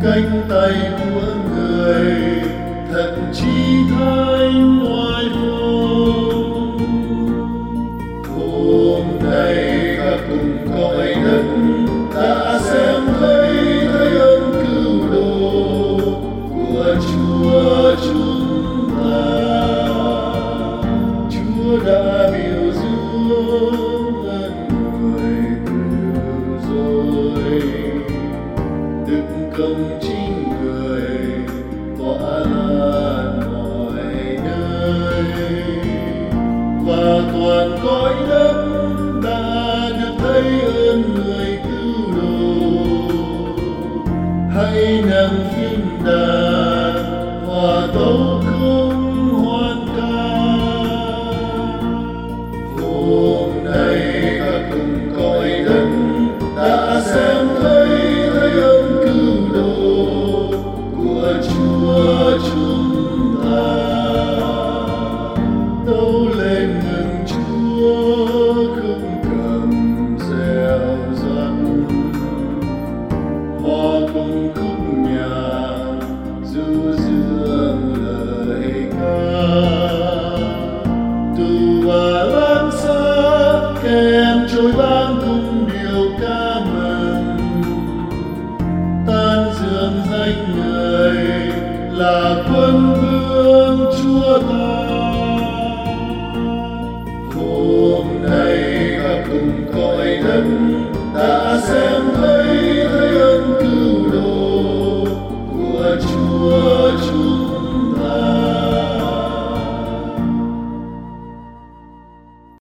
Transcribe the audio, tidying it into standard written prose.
cánh tay của người thật chí thánh oai phong. Hôm nay ta cùng cõi đất đã xem thấy ơn cứu độ của Chúa chúng ta. Chúa đã biểu dương ơn người từ rồi, đức công chính người tỏa lan mọi nơi, và toàn cõi đất đã được thấy ơn người cứu độ. Hãy nâng phím đàn hòa tấu không hoan ca. Hôm nay ta cùng cõi đất đã xem thấy ơn cứu độ của Chúa chúng ta. Tấu lên mừng Chúa không cầm reo dẫn, họ cùng khúc nhạc du dương lời ca. Tù và lan xa kèm trôi vang cùng điều ca mừng, tan dường danh người là quân vương Chúa ta.